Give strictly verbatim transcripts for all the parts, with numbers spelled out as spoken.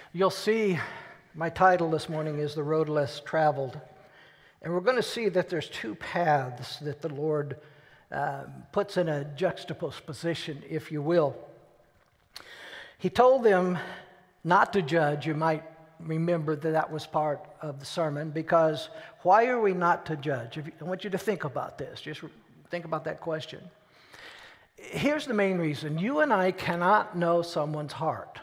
You'll see my title this morning is The Road Less Traveled. And we're going to see that there's two paths that the Lord uh, puts in a juxtaposition, if you will. He told them not to judge. You might remember that that was part of the sermon, because why are we not to judge? If you, I want you to think about this. Just think about that question. Here's the main reason. You and I cannot know someone's heart.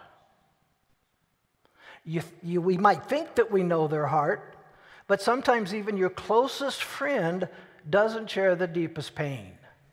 You, you, we might think that we know their heart, but sometimes even your closest friend doesn't share the deepest pain.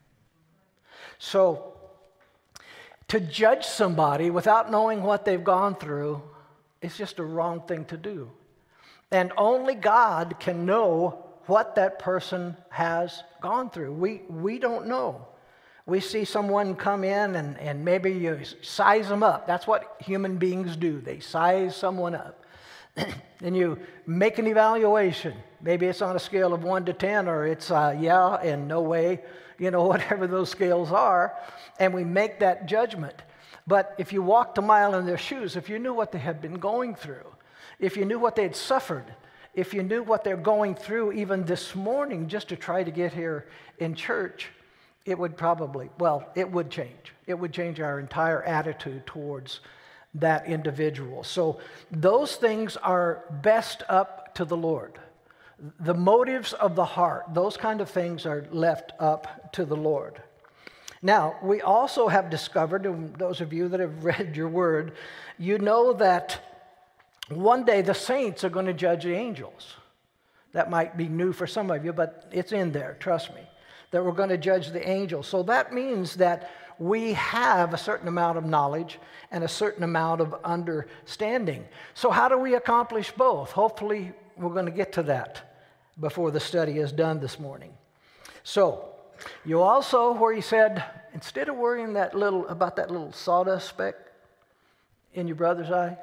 So, to judge somebody without knowing what they've gone through is just a wrong thing to do. And only God can know what that person has gone through. We, we don't know. We see someone come in and, and maybe you size them up. That's what human beings do. They size someone up. And you make an evaluation. Maybe it's on a scale of one to ten, or it's uh, yeah and no way, you know, whatever those scales are. And we make that judgment. But if you walked a mile in their shoes, if you knew what they had been going through, if you knew what they had suffered, if you knew what they're going through even this morning just to try to get here in church, it would probably, well, it would change. It would change our entire attitude towards that individual. So those things are best up to the Lord. The motives of the heart, those kind of things are left up to the Lord. Now, we also have discovered, and those of you that have read your word, you know that one day the saints are going to judge the angels. That might be new for some of you, but it's in there, trust me, that we're going to judge the angels. So that means that we have a certain amount of knowledge and a certain amount of understanding. So how do we accomplish both? Hopefully, we're going to get to that before the study is done this morning. So, you also, where he said, instead of worrying that little about that little sawdust speck in your brother's eye,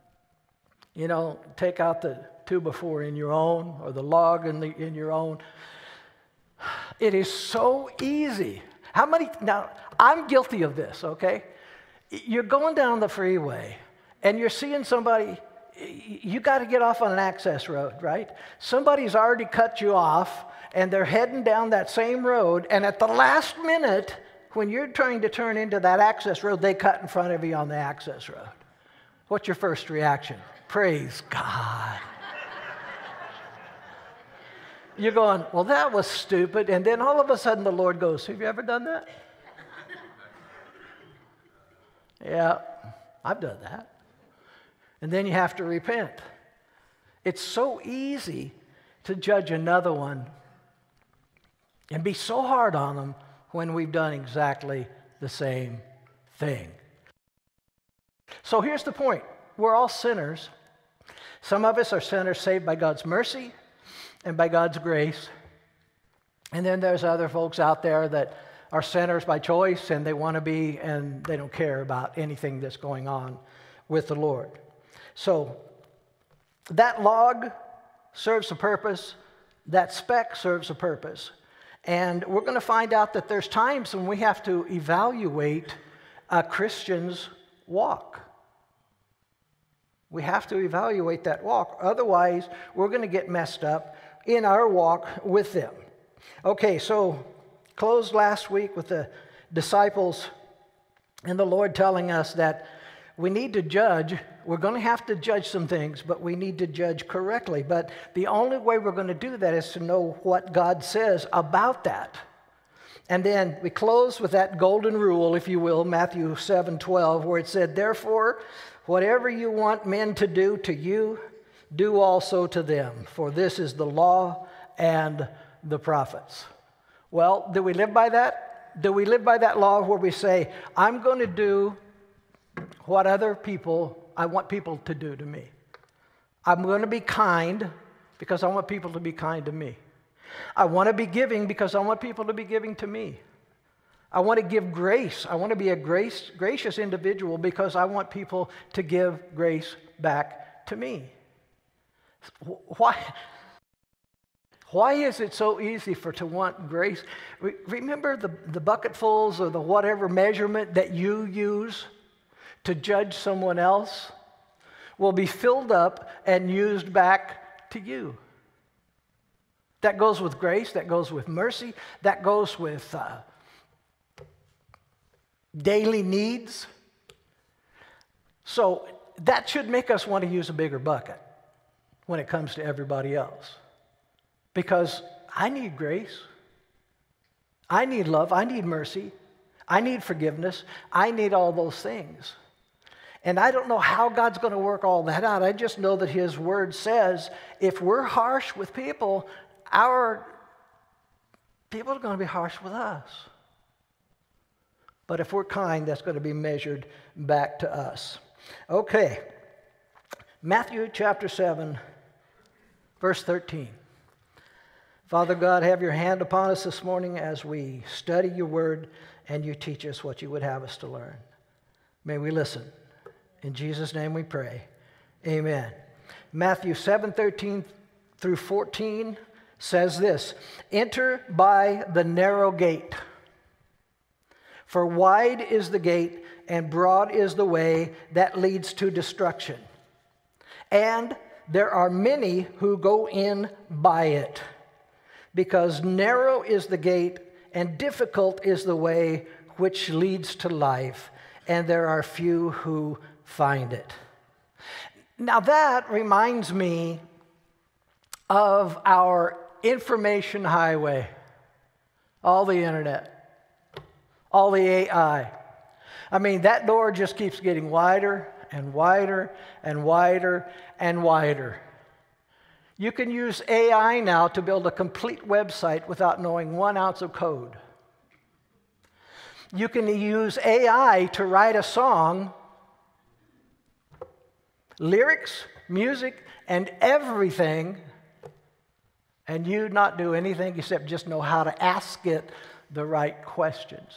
you know, take out the two by four in your own, or the log in, the, in your own. It is so easy. How many, now, I'm guilty of this, okay? You're going down the freeway, and you're seeing somebody, you got to get off on an access road, right? Somebody's already cut you off, and they're heading down that same road, and at the last minute, when you're trying to turn into that access road, they cut in front of you on the access road. What's your first reaction? Praise God. You're going, well, that was stupid, and then all of a sudden the Lord goes, have you ever done that? Yeah, I've done that. And then you have to repent. It's so easy to judge another one and be so hard on them when we've done exactly the same thing. So here's the point. We're all sinners. Some of us are sinners saved by God's mercy and by God's grace. And then there's other folks out there that are sinners by choice, and they want to be, and they don't care about anything that's going on with the Lord. So that log serves a purpose. That speck serves a purpose. And we're going to find out that there's times when we have to evaluate a Christian's walk. We have to evaluate that walk. Otherwise, we're going to get messed up in our walk with them. Okay, so closed last week with the disciples and the Lord telling us that we need to judge. We're going to have to judge some things, but we need to judge correctly. But the only way we're going to do that is to know what God says about that. And then we close with that golden rule, if you will, Matthew seven twelve, where it said, therefore, whatever you want men to do to you, do also to them, for this is the law and the prophets. Well, do we live by that? Do we live by that law where we say, I'm going to do what other people, I want people to do to me. I'm going to be kind because I want people to be kind to me. I want to be giving because I want people to be giving to me. I want to give grace. I want to be a grace, gracious individual because I want people to give grace back to me. Why, why is it so easy for to want grace? Re- remember the, the bucketfuls or the whatever measurement that you use to judge someone else? will be filled up and used back to you. That goes with grace, that goes with mercy, that goes with uh, daily needs. So that should make us want to use a bigger bucket when it comes to everybody else. Because I need grace. I need love. I need mercy. I need forgiveness. I need all those things. And I don't know how God's going to work all that out. I just know that His Word says if we're harsh with people, our people are going to be harsh with us. But if we're kind, that's going to be measured back to us. Okay. Matthew chapter seven, verse thirteen. Father God, have your hand upon us this morning as we study your word and you teach us what you would have us to learn. May we listen. In Jesus' name we pray. Amen. Matthew seven, thirteen through fourteen says this, enter by the narrow gate. For wide is the gate and broad is the way that leads to destruction. And there are many who go in by it. Because narrow is the gate and difficult is the way which leads to life. And there are few who find it. Now that reminds me of our information highway, all the internet, all the A I. I mean, that door just keeps getting wider and wider and wider and wider. You can use A I now to build a complete website without knowing one ounce of code. You can use A I to write a song, lyrics, music, and everything, and you not do anything except just know how to ask it the right questions.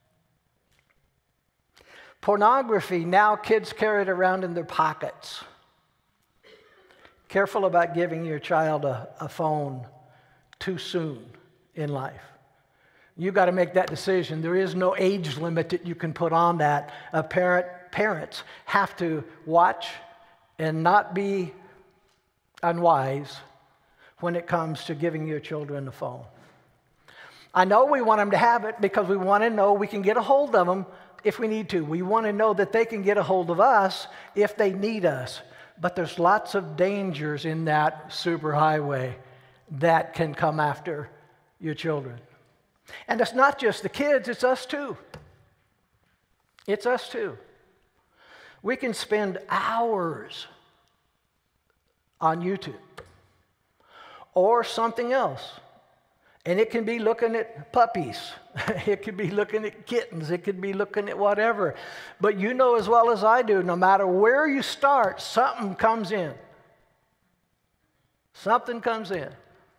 Pornography, now kids carry it around in their pockets. Careful about giving your child a, a phone too soon in life. You've got to make that decision. There is no age limit that you can put on that. A parent, parents have to watch and not be unwise when it comes to giving your children a phone. I know we want them to have it because we want to know we can get a hold of them if we need to. We want to know that they can get a hold of us if they need us. But there's lots of dangers in that superhighway that can come after your children. And it's not just the kids, it's us too. It's us too. We can spend hours on YouTube or something else. And it can be looking at puppies. It could be looking at kittens. It could be looking at whatever. But you know as well as I do, no matter where you start, something comes in. Something comes in.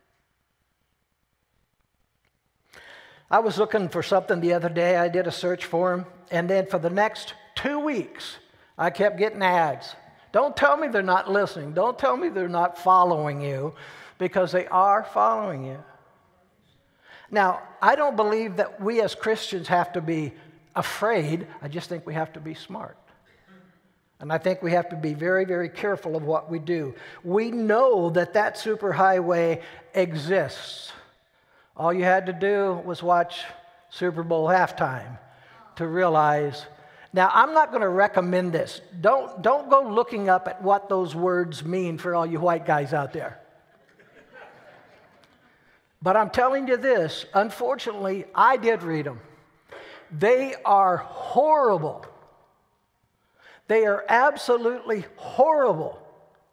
I was looking for something the other day. I did a search for them. And then for the next two weeks, I kept getting ads. Don't tell me they're not listening. Don't tell me they're not following you, because they are following you. Now, I don't believe that we as Christians have to be afraid. I just think we have to be smart. And I think we have to be very, very careful of what we do. We know that that superhighway exists. All you had to do was watch Super Bowl halftime to realize. Now, I'm not going to recommend this. Don't, don't go looking up at what those words mean for all you white guys out there. But I'm telling you this, unfortunately, I did read them. They are horrible. They are absolutely horrible.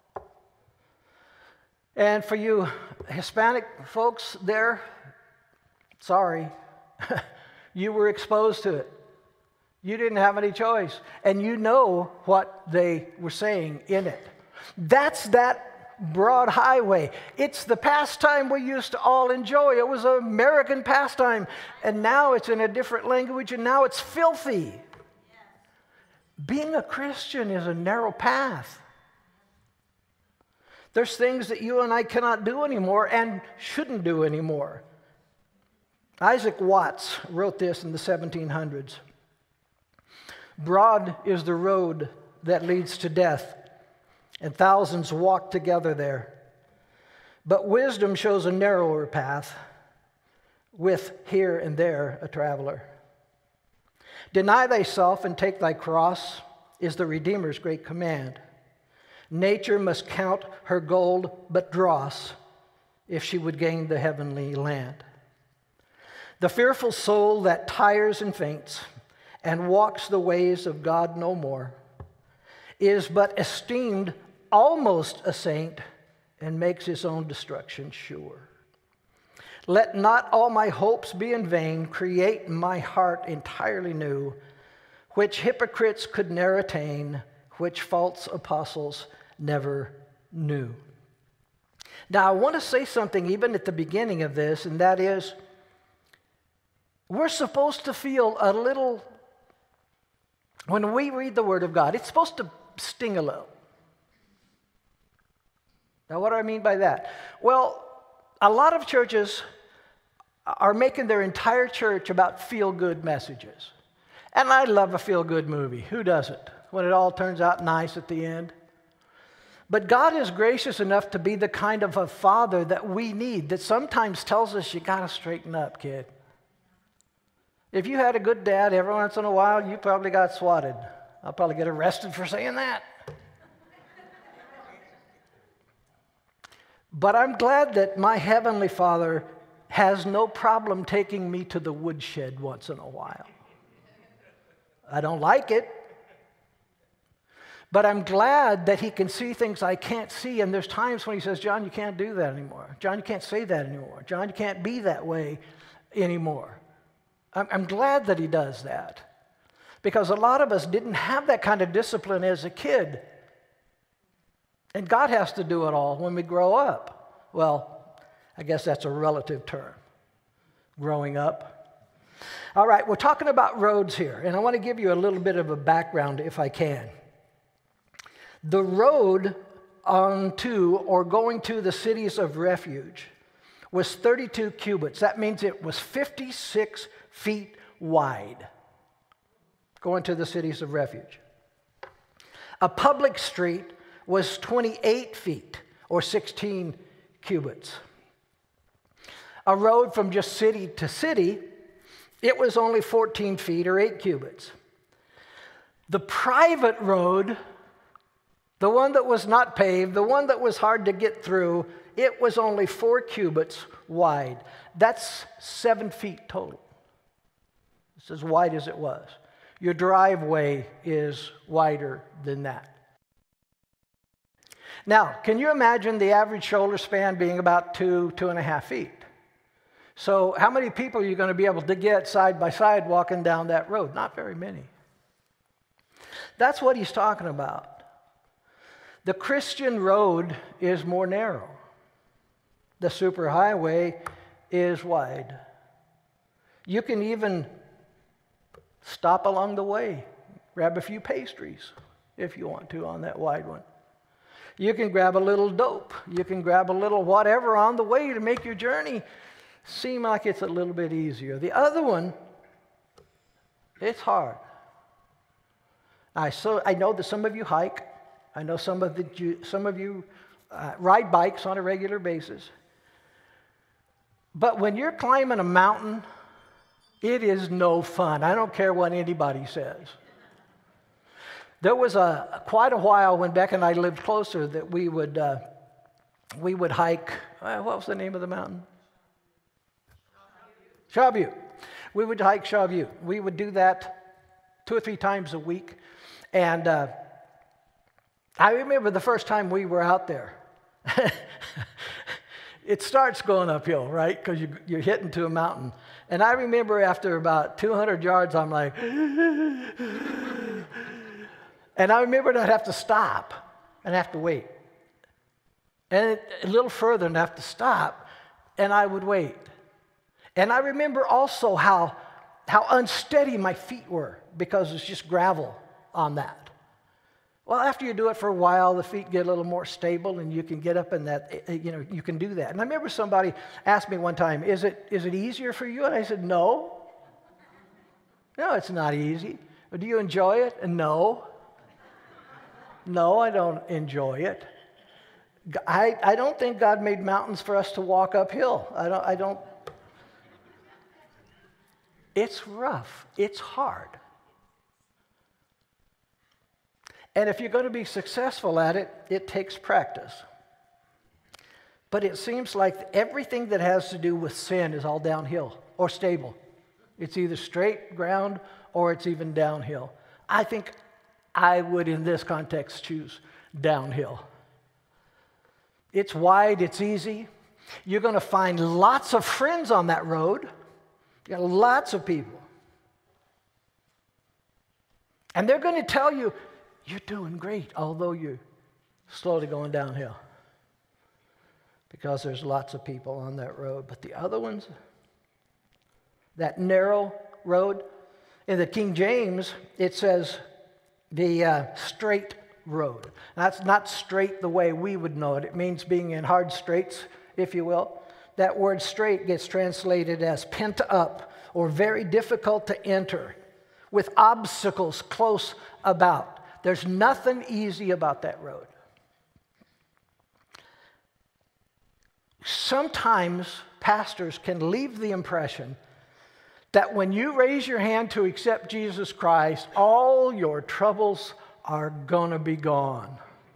And for you Hispanic folks there, sorry, you were exposed to it. You didn't have any choice. And you know what they were saying in it. That's that broad highway. It's the pastime we used to all enjoy. It was an American pastime. And now it's in a different language, and now it's filthy. Yes. Being a Christian is a narrow path. There's things that you and I cannot do anymore and shouldn't do anymore. Isaac Watts wrote this in the seventeen hundreds. Broad is the road that leads to death, and thousands walk together there. But wisdom shows a narrower path, with here and there a traveler. Deny thyself and take thy cross is the Redeemer's great command. Nature must count her gold but dross if she would gain the heavenly land. The fearful soul that tires and faints and walks the ways of God no more is but esteemed almost a saint and makes his own destruction sure. Let not all my hopes be in vain. Create in my heart entirely new, which hypocrites could ne'er attain, which false apostles never knew. Now, I want to say something even at the beginning of this, and that is, we're supposed to feel a little, when we read the Word of God, it's supposed to sting a little. Now, what do I mean by that? Well, a lot of churches are making their entire church about feel-good messages. And I love a feel-good movie. Who doesn't? When it all turns out nice at the end. But God is gracious enough to be the kind of a father that we need, that sometimes tells us, you got to straighten up, kid. If you had a good dad every once in a while, you probably got swatted. I'll probably get arrested for saying that. But I'm glad that my Heavenly Father has no problem taking me to the woodshed once in a while. I don't like it, but I'm glad that He can see things I can't see, and there's times when He says, John, you can't do that anymore. John, you can't say that anymore. John, you can't be that way anymore. I'm, I'm glad that He does that, because a lot of us didn't have that kind of discipline as a kid. And God has to do it all when we grow up. Well, I guess that's a relative term, growing up. All right, we're talking about roads here, and I want to give you a little bit of a background if I can. The road on to or going to the cities of refuge was thirty-two cubits. That means it was fifty-six feet wide, going to the cities of refuge. A public street was twenty-eight feet, or sixteen cubits. A road from just city to city, it was only fourteen feet, or eight cubits. The private road, the one that was not paved, the one that was hard to get through, it was only four cubits wide. That's seven feet total. It's as wide as it was. Your driveway is wider than that. Now, can you imagine the average shoulder span being about two, two and a half feet? So how many people are you going to be able to get side by side walking down that road? Not very many. That's what he's talking about. The Christian road is more narrow. The superhighway is wide. You can even stop along the way, grab a few pastries if you want to on that wide one. You can grab a little dope. You can grab a little whatever on the way to make your journey seem like it's a little bit easier. The other one, it's hard. I, so, I know that some of you hike. I know some of, the, you, some of you uh, ride bikes on a regular basis. But when you're climbing a mountain, it is no fun. I don't care what anybody says. There was a quite a while when Beck and I lived closer that we would uh, we would hike. Uh, what was the name of the mountain? Shaw Butte. We would hike Shaw Butte. We would do that two or three times a week, and uh, I remember the first time we were out there. It starts going uphill, right? Because you, you're hitting to a mountain. And I remember after about two hundred yards, I'm like. And I remembered I'd have to stop and have to wait. And a little further and have to stop, and I would wait. And I remember also how, how unsteady my feet were because it's just gravel on that. Well, after you do it for a while, the feet get a little more stable and you can get up in that, you know, you can do that. And I remember somebody asked me one time, is it, is it easier for you? And I said, no. No, it's not easy. Do you enjoy it? And no. No, I don't enjoy it. I, I don't think God made mountains for us to walk uphill. I don't, I don't. It's rough. It's hard. And if you're going to be successful at it, it takes practice. But it seems like everything that has to do with sin is all downhill or stable. It's either straight ground or it's even downhill. I think I would, in this context, choose downhill. It's wide, it's easy. You're going to find lots of friends on that road. You got lots of people. And they're going to tell you, you're doing great, although you're slowly going downhill. Because there's lots of people on that road. But the other ones, that narrow road, in the King James, it says the uh, straight road. That's not straight the way we would know it. It means being in hard straits, if you will. That word straight gets translated as pent up or very difficult to enter, with obstacles close about. There's nothing easy about that road. Sometimes pastors can leave the impression that when you raise your hand to accept Jesus Christ, all your troubles are going to be gone.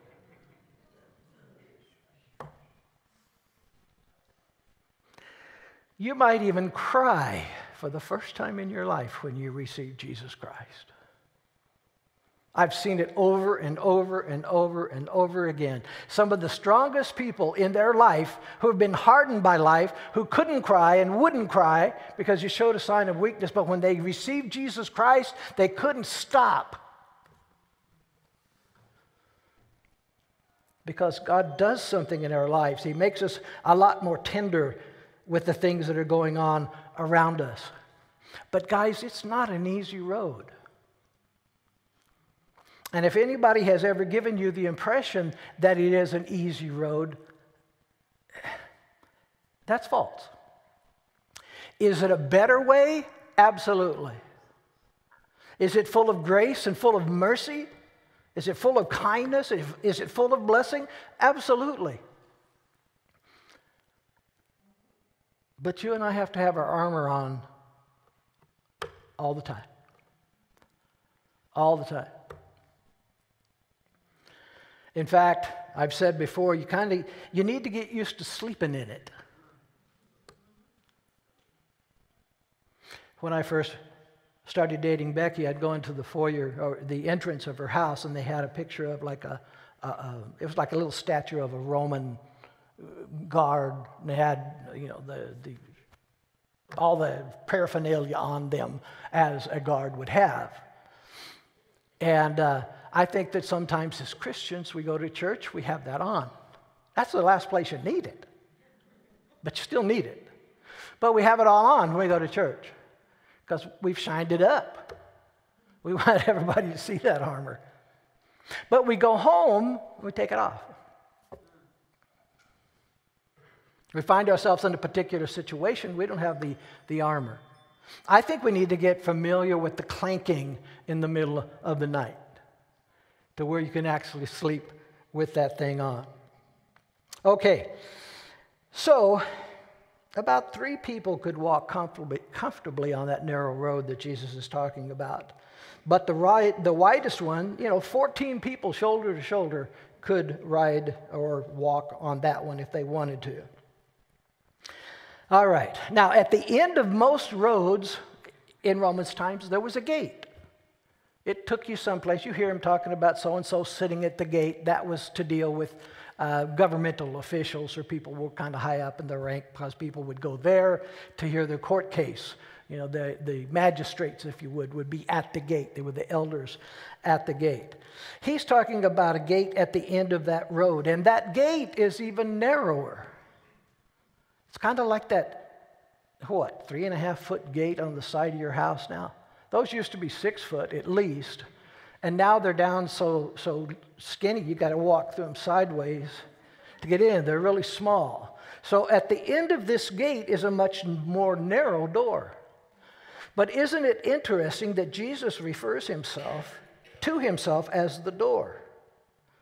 You might even cry for the first time in your life when you receive Jesus Christ. I've seen it over and over and over and over again. Some of the strongest people in their life who have been hardened by life, who couldn't cry and wouldn't cry because you showed a sign of weakness, but when they received Jesus Christ, they couldn't stop. Because God does something in our lives. He makes us a lot more tender with the things that are going on around us. But guys, it's not an easy road. And if anybody has ever given you the impression that it is an easy road, that's false. Is it a better way? Absolutely. Is it full of grace and full of mercy? Is it full of kindness? Is it full of blessing? Absolutely. But you and I have to have our armor on all the time. All the time. In fact, I've said before, you kind of you need to get used to sleeping in it. When I first started dating Becky, I'd go into the foyer or the entrance of her house, and they had a picture of like a, a, a it was like a little statue of a Roman guard. And they had, you know, the the all the paraphernalia on them as a guard would have. And uh, I think that sometimes as Christians, we go to church, we have that on. That's the last place you need it. But you still need it. But we have it all on when we go to church because we've shined it up. We want everybody to see that armor. But we go home, we take it off. We find ourselves in a particular situation, we don't have the, the armor. I think we need to get familiar with the clanking in the middle of the night to where you can actually sleep with that thing on. Okay, so about three people could walk comfortably, comfortably on that narrow road that Jesus is talking about. But the, ride, the widest one, you know, fourteen people shoulder to shoulder could ride or walk on that one if they wanted to. All right, now at the end of most roads in Romans times, there was a gate. It took you someplace. You hear him talking about so-and-so sitting at the gate. That was to deal with uh, governmental officials or people who were kind of high up in the rank because people would go there to hear their court case. You know, the, the magistrates, if you would, would be at the gate. They were the elders at the gate. He's talking about a gate at the end of that road, and that gate is even narrower. It's kind of like that, what, three and a half foot gate on the side of your house now? Those used to be six foot at least, and now they're down so, so skinny you got to walk through them sideways to get in. They're really small. So at the end of this gate is a much more narrow door. But isn't it interesting that Jesus refers himself to himself as the door?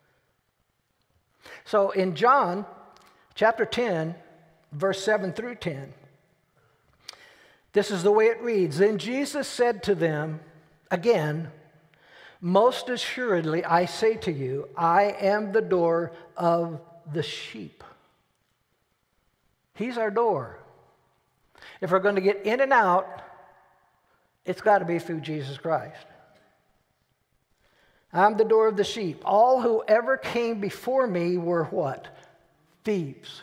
So in John chapter ten, verse seven through ten, this is the way it reads. Then Jesus said to them again, most assuredly I say to you, I am the door of the sheep. He's our door. If we're going to get in and out, it's got to be through Jesus Christ. I'm the door of the sheep. All who ever came before me were what? Thieves.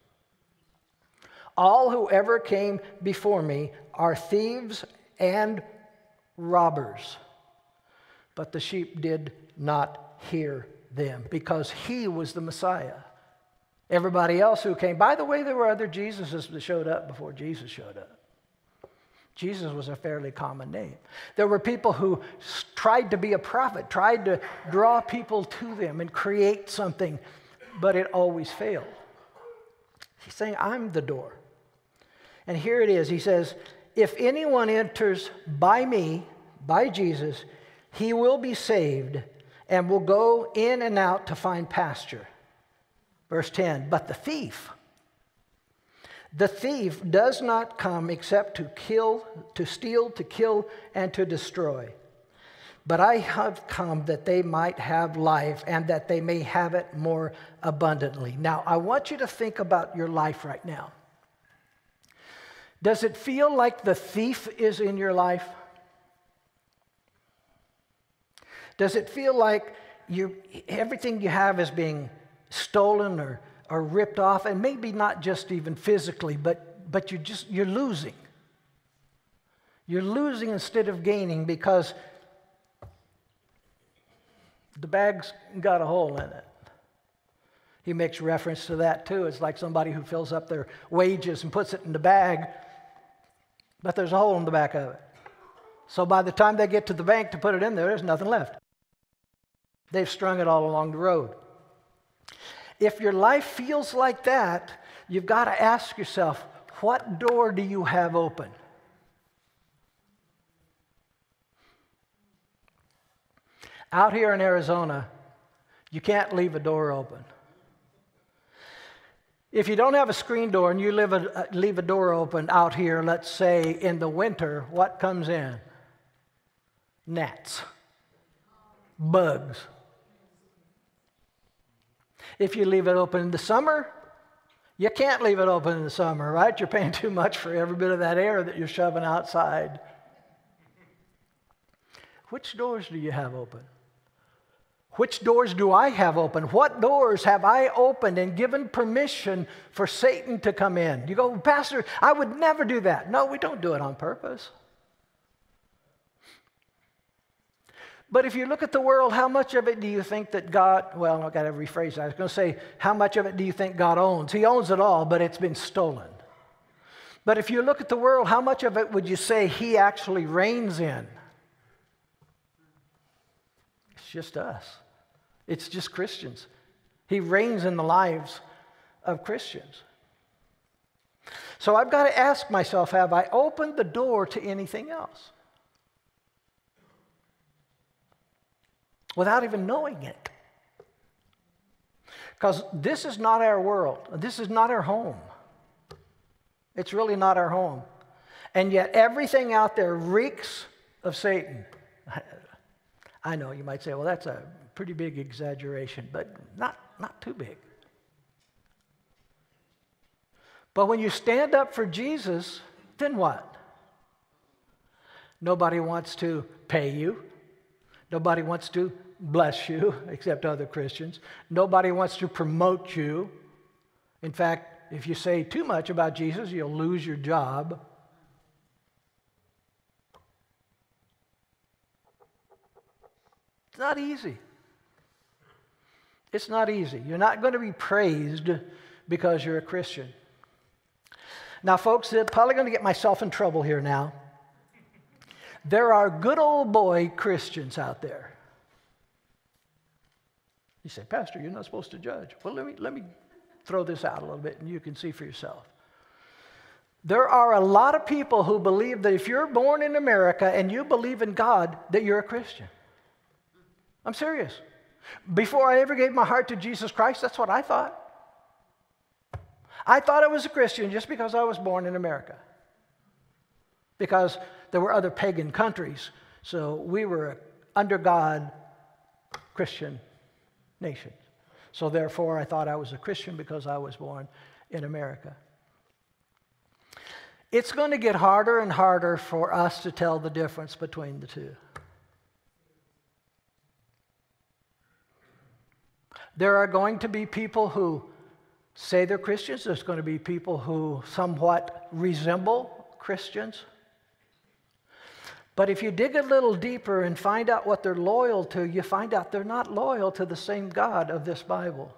All who ever came before me are thieves and robbers. But the sheep did not hear them because he was the Messiah. Everybody else who came, by the way, there were other Jesuses that showed up before Jesus showed up. Jesus was a fairly common name. There were people who tried to be a prophet, tried to draw people to them and create something, but it always failed. He's saying, I'm the door. And here it is. He says, if anyone enters by me, by Jesus, he will be saved and will go in and out to find pasture. Verse ten, but the thief, the thief does not come except to kill, to steal, to kill, and to destroy. But I have come that they might have life and that they may have it more abundantly. Now, I want you to think about your life right now. Does it feel like the thief is in your life? Does it feel like you, everything you have is being stolen or, or ripped off, and maybe not just even physically, but, but you just, you're losing. You're losing instead of gaining because the bag's got a hole in it. He makes reference to that too. It's like somebody who fills up their wages and puts it in the bag, but there's a hole in the back of it. So by the time they get to the bank to put it in there, there's nothing left. They've strung it all along the road. If your life feels like that, you've got to ask yourself, what door do you have open? Out here in Arizona, you can't leave a door open. If you don't have a screen door and you leave a, leave a door open out here, let's say in the winter, what comes in? Gnats, bugs. If you leave it open in the summer, you can't leave it open in the summer, right? You're paying too much for every bit of that air that you're shoving outside. Which doors do you have open? Which doors do I have open? What doors have I opened and given permission for Satan to come in? You go, Pastor, I would never do that. No, we don't do it on purpose. But if you look at the world, how much of it do you think that God, well, I've got to rephrase that. I was going to say, how much of it do you think God owns? He owns it all, but it's been stolen. But if you look at the world, how much of it would you say He actually reigns in? It's just us. It's just Christians. He reigns in the lives of Christians. So I've got to ask myself, have I opened the door to anything else? Without even knowing it. Because this is not our world. This is not our home. It's really not our home. And yet everything out there reeks of Satan. I know you might say, well, that's a pretty big exaggeration, but not, not too big. But when you stand up for Jesus, then what? Nobody wants to pay you. Nobody wants to bless you, except other Christians. Nobody wants to promote you. In fact, if you say too much about Jesus, you'll lose your job. It's not easy. It's not easy. You're not going to be praised because you're a Christian. Now, folks, I'm probably going to get myself in trouble here now. There are good old boy Christians out there. You say, Pastor, you're not supposed to judge. Well, let me, let me throw this out a little bit and you can see for yourself. There are a lot of people who believe that if you're born in America and you believe in God, that you're a Christian. I'm serious. Before I ever gave my heart to Jesus Christ, that's what I thought. I thought I was a Christian just because I was born in America. Because there were other pagan countries, so we were an under God Christian nation. So therefore, I thought I was a Christian because I was born in America. It's going to get harder and harder for us to tell the difference between the two. There are going to be people who say they're Christians. There's going to be people who somewhat resemble Christians. But if you dig a little deeper and find out what they're loyal to, you find out they're not loyal to the same God of this Bible.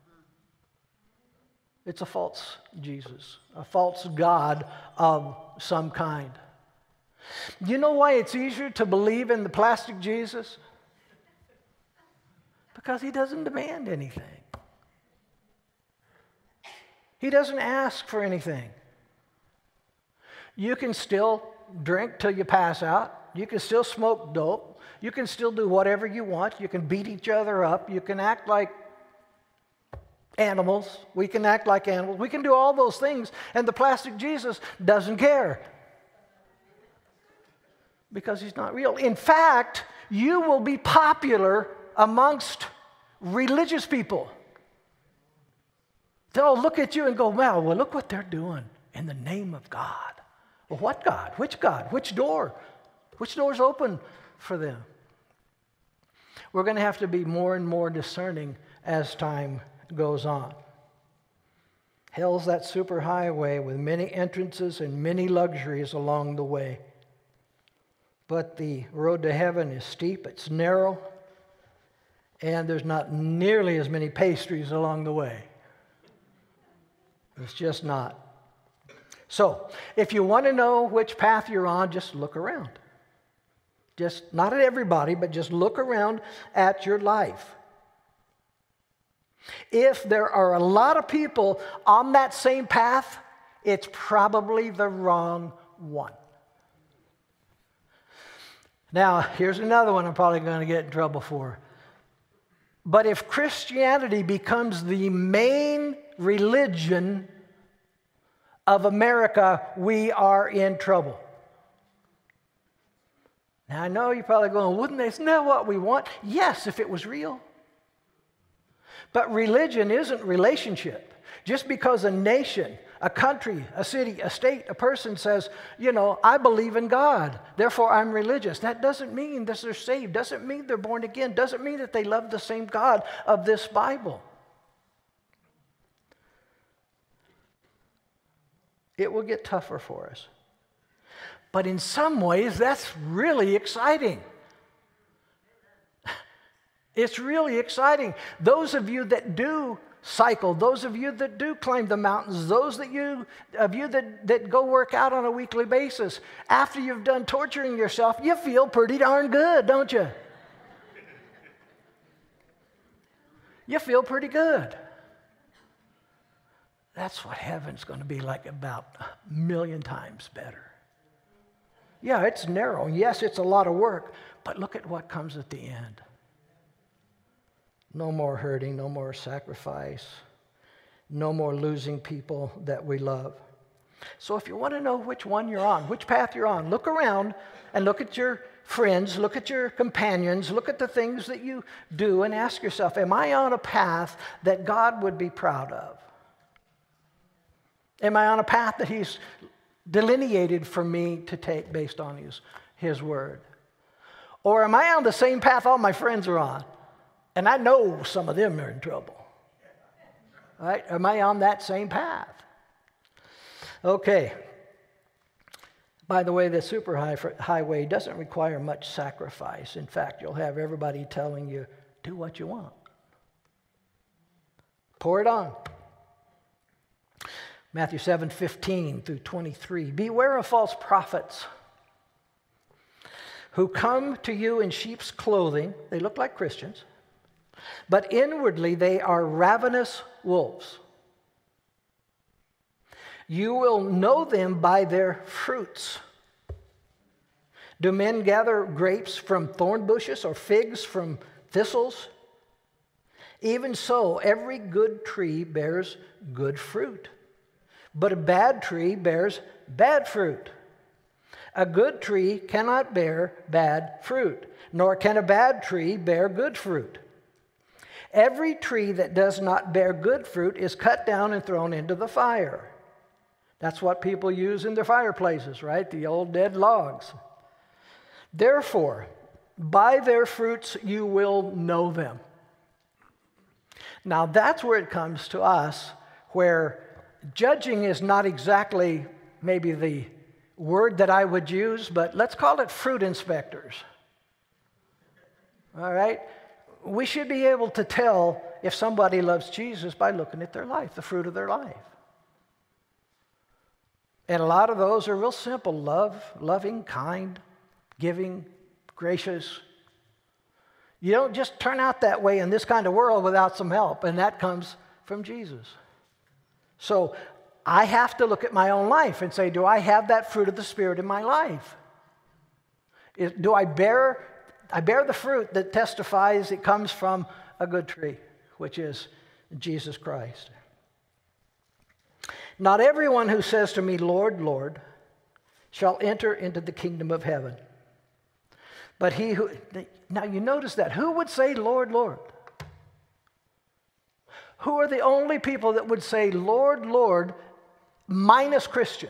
It's a false Jesus, a false God of some kind. You know why it's easier to believe in the plastic Jesus? Because he doesn't demand anything. He doesn't ask for anything. You can still drink till you pass out. You can still smoke dope. You can still do whatever you want. You can beat each other up. You can act like animals. We can act like animals. We can do all those things, and the plastic Jesus doesn't care because he's not real. In fact, you will be popular amongst religious people. They'll look at you and go, wow, well, look what they're doing in the name of God. Well, what God? Which God? Which door? Which door's open for them? We're going to have to be more and more discerning as time goes on. Hell's that superhighway with many entrances and many luxuries along the way. But the road to heaven is steep, it's narrow, and there's not nearly as many pastries along the way. It's just not. So, if you want to know which path you're on, just look around. Just, not at everybody, but just look around at your life. If there are a lot of people on that same path, it's probably the wrong one. Now, here's another one I'm probably going to get in trouble for. But if Christianity becomes the main religion of America, we are in trouble. Now, I know you're probably going, wouldn't they? Isn't that what we want? Yes, if it was real. But religion isn't relationship. Just because a nation, a country, a city, a state, a person says, you know, I believe in God, therefore I'm religious. That doesn't mean that they're saved, doesn't mean they're born again, doesn't mean that they love the same God of this Bible. It will get tougher for us. But in some ways, that's really exciting. It's really exciting. Those of you that do cycle, those of you that do climb the mountains, those that you, of you that, that go work out on a weekly basis, after you've done torturing yourself, you feel pretty darn good, don't you? You feel pretty good. That's what heaven's going to be like, about a million times better. Yeah, it's narrow. Yes, it's a lot of work, but look at what comes at the end. No more hurting, no more sacrifice, no more losing people that we love. So if you want to know which one you're on, which path you're on, look around and look at your friends, look at your companions, look at the things that you do and ask yourself, am I on a path that God would be proud of? Am I on a path that He's delineated for me to take based on His, his Word? Or am I on the same path all my friends are on? And I know some of them are in trouble. Right? Am I on that same path? Okay. By the way, the super highway doesn't require much sacrifice. In fact, you'll have everybody telling you, do what you want. Pour it on. Matthew seven fifteen through twenty-three. Beware of false prophets who come to you in sheep's clothing. They look like Christians, but inwardly they are ravenous wolves. You will know them by their fruits. Do men gather grapes from thorn bushes or figs from thistles? Even so, every good tree bears good fruit, but a bad tree bears bad fruit. A good tree cannot bear bad fruit, nor can a bad tree bear good fruit. Every tree that does not bear good fruit is cut down and thrown into the fire. That's what people use in their fireplaces, right? The old dead logs. Therefore, by their fruits you will know them. Now that's where it comes to us, where judging is not exactly maybe the word that I would use, but let's call it fruit inspectors. All right? We should be able to tell if somebody loves Jesus by looking at their life, the fruit of their life. And a lot of those are real simple: love, loving, kind, giving, gracious. You don't just turn out that way in this kind of world without some help, and that comes from Jesus. So I have to look at my own life and say, do I have that fruit of the Spirit in my life? Is, do I bear, I bear the fruit that testifies it comes from a good tree, which is Jesus Christ. Not everyone who says to me, Lord, Lord, shall enter into the kingdom of heaven, but he who... Now you notice that. Who would say, Lord, Lord? Who are the only people that would say, Lord, Lord, minus Christians?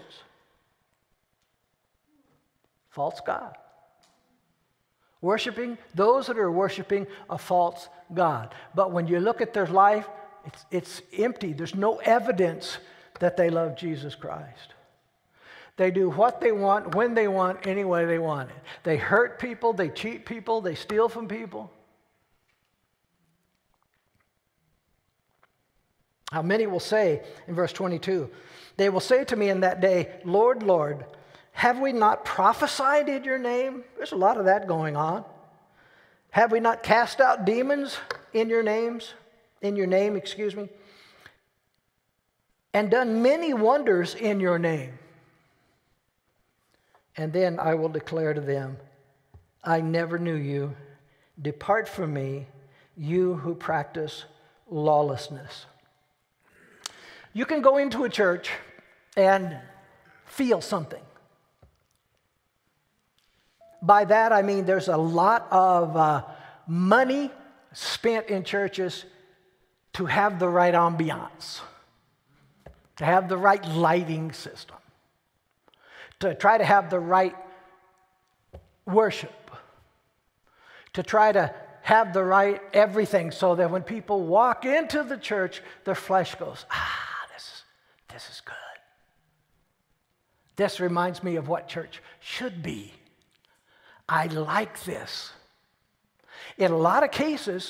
False god. Worshiping, those that are worshiping a false god. But when you look at their life, it's, it's empty. There's no evidence that they love Jesus Christ. They do what they want, when they want, any way they want it. They hurt people, they cheat people, they steal from people. How many will say, in verse twenty-two, they will say to me in that day, Lord, Lord, have we not prophesied in your name? There's a lot of that going on. Have we not cast out demons in your names, in your name, excuse me, and done many wonders in your name? And then I will declare to them, I never knew you. Depart from me, you who practice lawlessness. You can go into a church and feel something. By that I mean there's a lot of uh, money spent in churches to have the right ambiance, to have the right lighting system, to try to have the right worship, to try to have the right everything, so that when people walk into the church, their flesh goes, ah, this is, this is good. This reminds me of what church should be. I like this. In a lot of cases,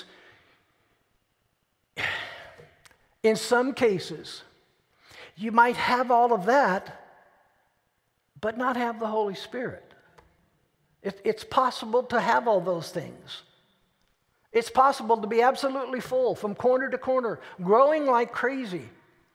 in some cases, you might have all of that, but not have the Holy Spirit. It, it's possible to have all those things. It's possible to be absolutely full from corner to corner, growing like crazy.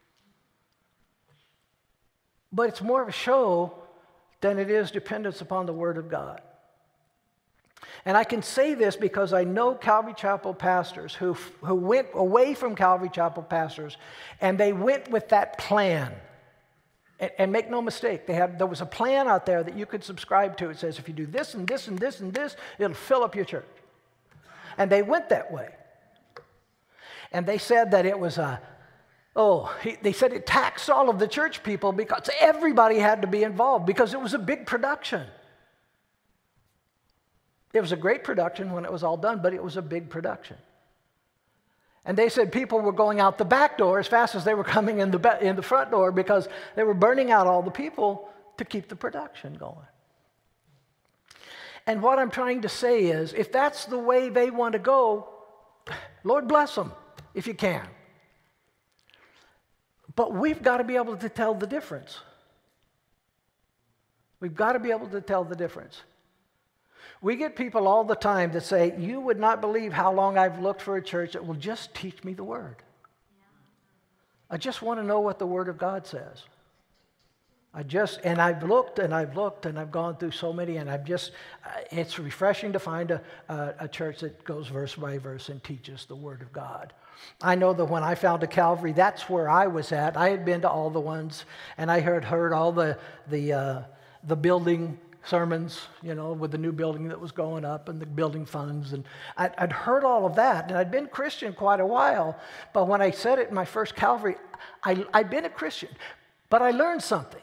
But it's more of a show than it is dependence upon the Word of God. And I can say this because I know Calvary Chapel pastors who, who went away from Calvary Chapel pastors, and they went with that plan. And, and make no mistake, they had, there was a plan out there that you could subscribe to. It says, if you do this and this and this and this, it'll fill up your church. And they went that way. And they said that it was a, oh, he, they said it taxed all of the church people because everybody had to be involved because it was a big production. It was a great production when it was all done, but it was a big production. And they said people were going out the back door as fast as they were coming in the, be- in the front door because they were burning out all the people to keep the production going. And what I'm trying to say is, if that's the way they want to go, Lord bless them if you can. But we've got to be able to tell the difference. We've got to be able to tell the difference. We get people all the time that say, you would not believe how long I've looked for a church that will just teach me the Word. I just want to know what the Word of God says. I just, and I've looked and I've looked and I've gone through so many, and I've just, it's refreshing to find a, a, a church that goes verse by verse and teaches the Word of God. I know that when I found a Calvary, that's where I was at. I had been to all the ones, and I had heard all the the uh, the building sermons, you know, with the new building that was going up and the building funds, and I'd, I'd heard all of that, and I'd been Christian quite a while. But when I said it in my first Calvary, I, I'd been a Christian, but I learned something.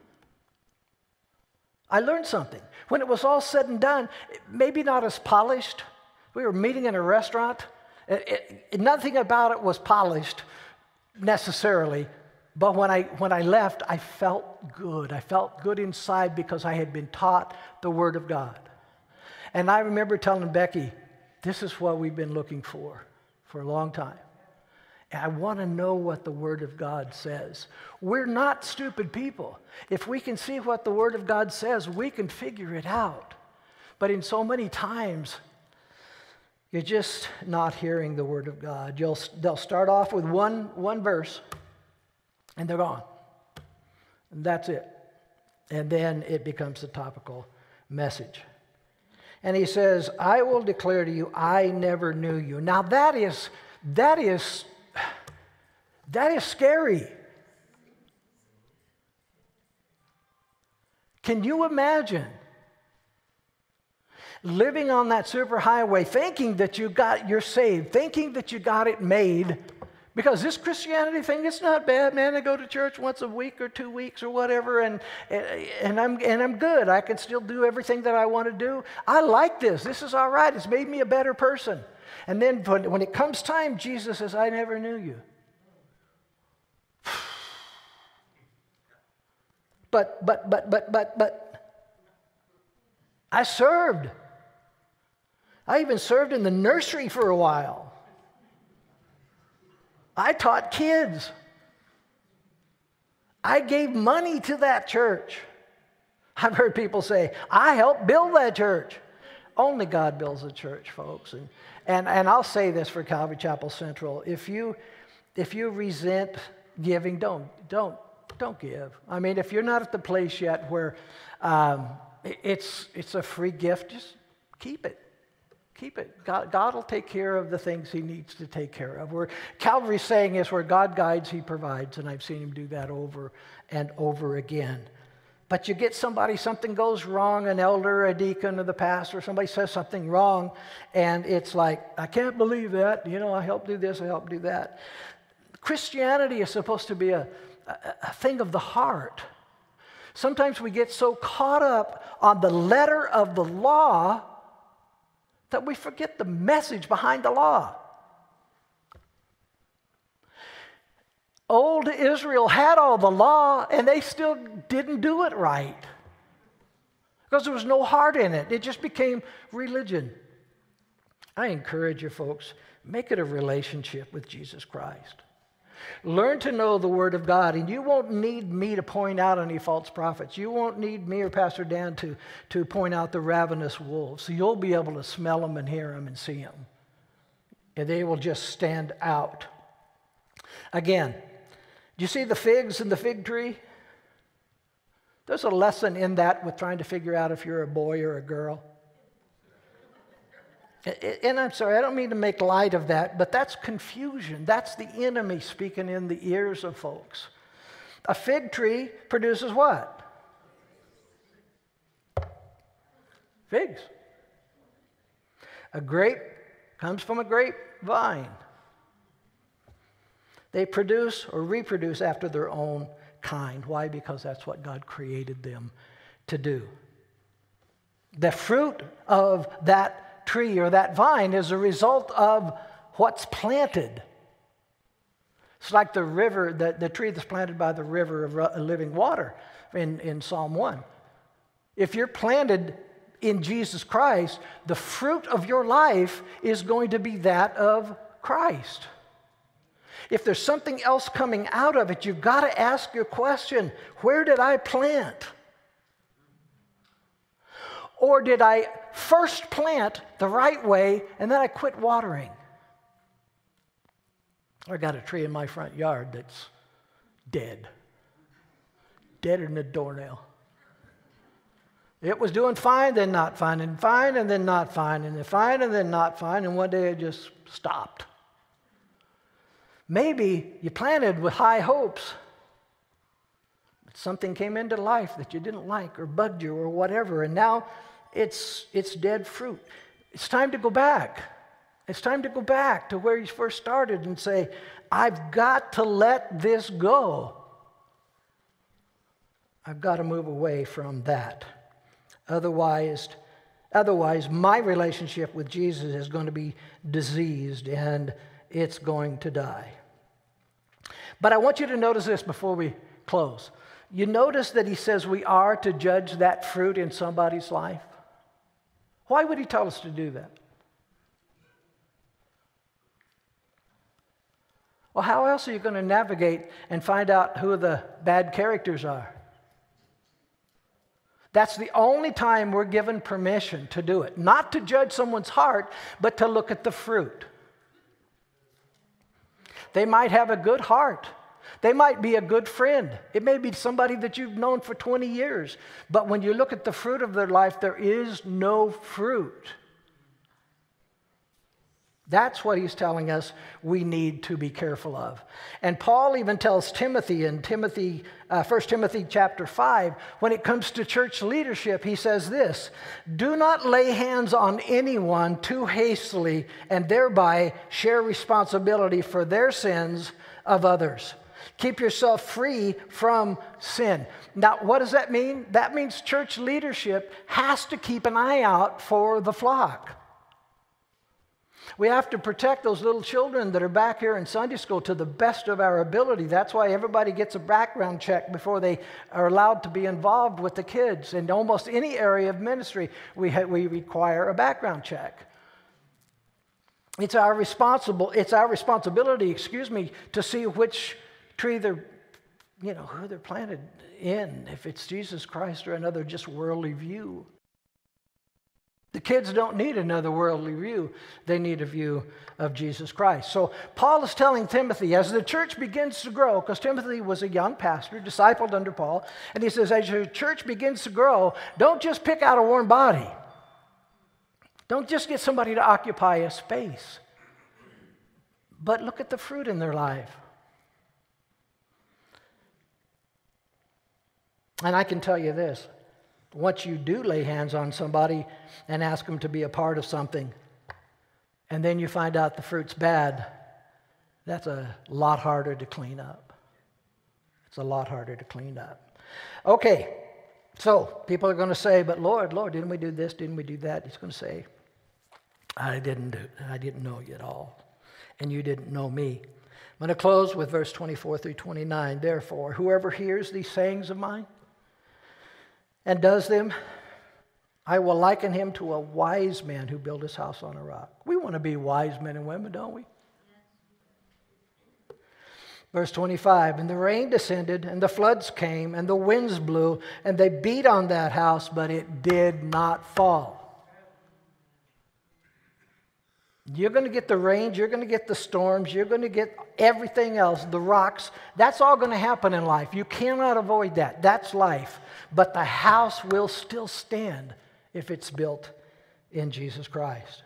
I learned something. When it was all said and done, maybe not as polished. We were meeting in a restaurant. It, it, nothing about it was polished necessarily, but when I, when I left, I felt good. I felt good inside because I had been taught the Word of God. And I remember telling Becky, this is what we've been looking for for a long time. And I want to know what the Word of God says. We're not stupid people. If we can see what the Word of God says, we can figure it out. But in so many times, you're just not hearing the Word of God. You'll, they'll start off with one, one verse, and they're gone. And that's it. And then it becomes the topical message. And he says, I will declare to you, I never knew you. Now that is, that is, that is scary. Can you imagine living on that superhighway, thinking that you got, you're saved, thinking that you got it made, because this Christianity thing, it's not bad, man. I go to church once a week or two weeks or whatever, and, and, I'm, and I'm good. I can still do everything that I want to do. I like this. This is all right. It's made me a better person. And then when, when it comes time, Jesus says, I never knew you. But, but, but, but, but, but, I served. I even served in the nursery for a while. I taught kids. I gave money to that church. I've heard people say, I helped build that church. Only God builds a church, folks. And, and, and I'll say this for Calvary Chapel Central. If you, if you resent giving, don't, don't, don't give. I mean, if you're not at the place yet where um, it's, it's a free gift, just keep it. Keep it. God, God will take care of the things he needs to take care of. Where Calvary's saying is where God guides, he provides, and I've seen him do that over and over again. But you get somebody, something goes wrong, an elder, a deacon, or the pastor, somebody says something wrong, and it's like, I can't believe that. You know, I helped do this, I helped do that. Christianity is supposed to be a, a, a thing of the heart. Sometimes we get so caught up on the letter of the law that we forget the message behind the law. Old Israel had all the law, and they still didn't do it right because there was no heart in it. It just became religion. I encourage you folks, make it a relationship with Jesus Christ. Learn to know the Word of God, and you won't need me to point out any false prophets. You won't need me or Pastor Dan to, to point out the ravenous wolves. So you'll be able to smell them and hear them and see them. And they will just stand out. Again, do you see the figs in the fig tree? There's a lesson in that with trying to figure out if you're a boy or a girl. And I'm sorry, I don't mean to make light of that, but that's confusion. That's the enemy speaking in the ears of folks. A fig tree produces what? Figs. A grape comes from a grapevine. They produce or reproduce after their own kind. Why? Because that's what God created them to do. The fruit of that tree or that vine is a result of what's planted. It's like the river, the, the tree that's planted by the river of living water in, in Psalm one. If you're planted in Jesus Christ, the fruit of your life is going to be that of Christ. If there's something else coming out of it, you've got to ask your question, where did I plant? Or did I first plant the right way and then I quit watering? I got a tree in my front yard that's dead. Deader than a doornail. It was doing fine, then not fine, and fine, and then not fine, and then fine, and then not fine, and one day it just stopped. Maybe you planted with high hopes. Something came into life that you didn't like or bugged you or whatever, and now it's, it's dead fruit. It's time to go back. It's time to go back to where you first started and say, I've got to let this go. I've got to move away from that. Otherwise, otherwise, my relationship with Jesus is going to be diseased and it's going to die. But I want you to notice this before we close. You notice that he says we are to judge that fruit in somebody's life. Why would he tell us to do that? Well, how else are you going to navigate and find out who the bad characters are? That's the only time we're given permission to do it. Not to judge someone's heart, but to look at the fruit. They might have a good heart. They might be a good friend. It may be somebody that you've known for twenty years. But when you look at the fruit of their life, there is no fruit. That's what he's telling us we need to be careful of. And Paul even tells Timothy in Timothy, uh, First Timothy chapter five, when it comes to church leadership, he says this, do not lay hands on anyone too hastily and thereby share responsibility for their sins of others. Keep yourself free from sin. Now, what does that mean? That means church leadership has to keep an eye out for the flock. We have to protect those little children that are back here in Sunday school to the best of our ability. That's why everybody gets a background check before they are allowed to be involved with the kids. In almost any area of ministry, we, ha- we require a background check. It's our responsible, it's our responsibility, excuse me, to see which tree they're, you know, who they're planted in, if it's Jesus Christ or another just worldly view. The kids don't need another worldly view. They need a view of Jesus Christ. So Paul is telling Timothy, as the church begins to grow, because Timothy was a young pastor, discipled under Paul, and he says, as your church begins to grow, don't just pick out a warm body. Don't just get somebody to occupy a space. But look at the fruit in their life. And I can tell you this. Once you do lay hands on somebody and ask them to be a part of something, and then you find out the fruit's bad, that's a lot harder to clean up. It's a lot harder to clean up. Okay, so people are going to say, but Lord, Lord, didn't we do this? Didn't we do that? He's going to say, I didn't do it. I didn't know you at all, and you didn't know me. I'm going to close with verse twenty-four through twenty-nine. Therefore, whoever hears these sayings of mine and does them, I will liken him to a wise man who built his house on a rock. We want to be wise men and women, don't we? Verse twenty-five, and the rain descended, and the floods came, and the winds blew, and they beat on that house, but it did not fall. You're going to get the rains, you're going to get the storms, you're going to get everything else, the rocks. That's all going to happen in life. You cannot avoid that. That's life. But the house will still stand if it's built in Jesus Christ.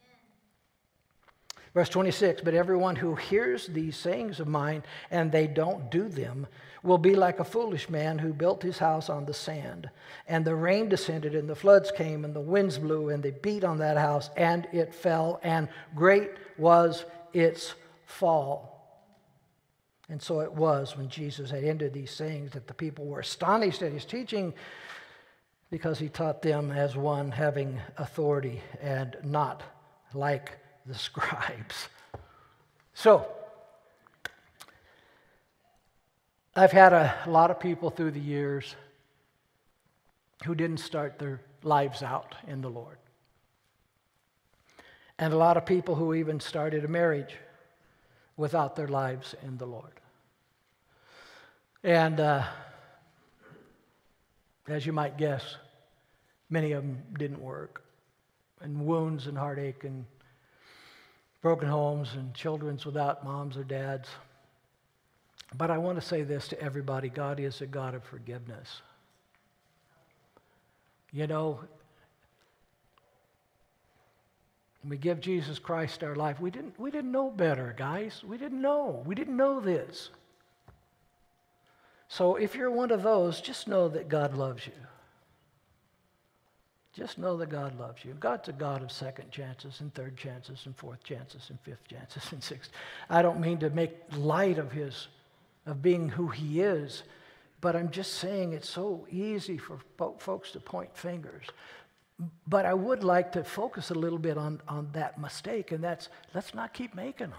Verse twenty-six, but everyone who hears these sayings of mine and they don't do them will be like a foolish man who built his house on the sand. And the rain descended and the floods came and the winds blew and they beat on that house and it fell, and great was its fall. And so it was when Jesus had ended these sayings that the people were astonished at his teaching, because he taught them as one having authority and not like the scribes. So, I've had a lot of people through the years who didn't start their lives out in the Lord. And a lot of people who even started a marriage without their lives in the Lord. And uh, as you might guess, many of them didn't work. And wounds and heartache and broken homes and children's without moms or dads. But I want to say this to everybody. God is a God of forgiveness. You know, We give Jesus Christ our life. We didn't, we didn't know better, guys. We didn't know. We didn't know this. So if you're one of those, just know that God loves you. Just know that God loves you. God's a God of second chances and third chances and fourth chances and fifth chances and sixth. I don't mean to make light of his, of being who he is, but I'm just saying it's so easy for folks to point fingers. But I would like to focus a little bit on, on that mistake, and that's let's not keep making them.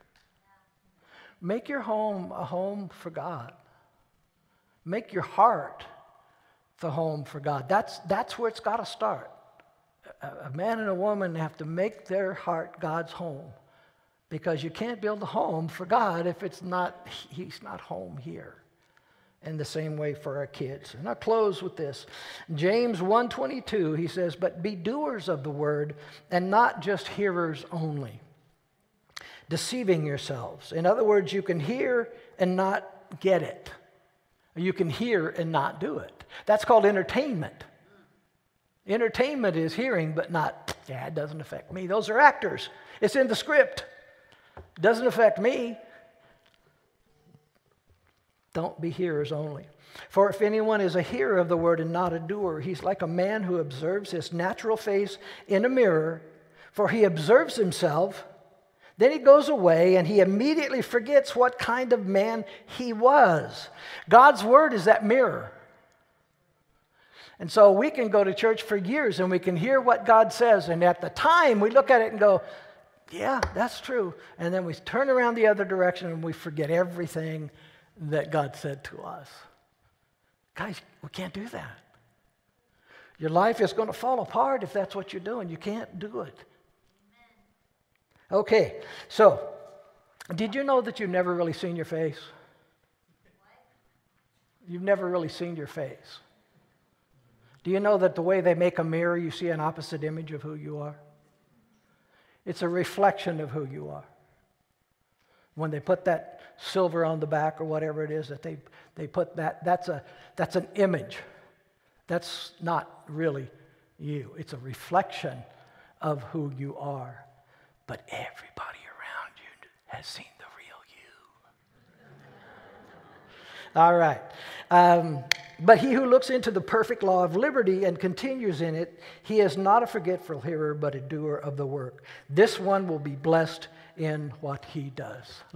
Make your home a home for God. Make your heart the home for God. That's, that's where it's got to start. A, a man and a woman have to make their heart God's home, because you can't build a home for God if it's not, he's not home here. And the same way for our kids. And I'll close with this. James one twenty-two, he says, "But be doers of the word and not just hearers only, deceiving yourselves." In other words, you can hear and not get it. You can hear and not do it. That's called entertainment. Entertainment is hearing but not, yeah, it doesn't affect me. Those are actors. It's in the script. It doesn't affect me. Don't be hearers only. "For if anyone is a hearer of the word and not a doer, he's like a man who observes his natural face in a mirror. For he observes himself, then he goes away and he immediately forgets what kind of man he was." God's word is that mirror. And so we can go to church for years and we can hear what God says, and at the time we look at it and go, yeah, that's true. And then we turn around the other direction and we forget everything that God said to us. Guys, we can't do that. Your life is going to fall apart if that's what you're doing. You can't do it. Okay, so did you know that you've never really seen your face? You've never really seen your face. Do you know that the way they make a mirror, you see an opposite image of who you are? It's a reflection of who you are. When they put that silver on the back or whatever it is that they, they put that, that's, a, that's an image. That's not really you. It's a reflection of who you are. But everybody around you has seen the real you. All right. Um, but he who looks into the perfect law of liberty and continues in it, he is not a forgetful hearer, but a doer of the work. This one will be blessed in what he does.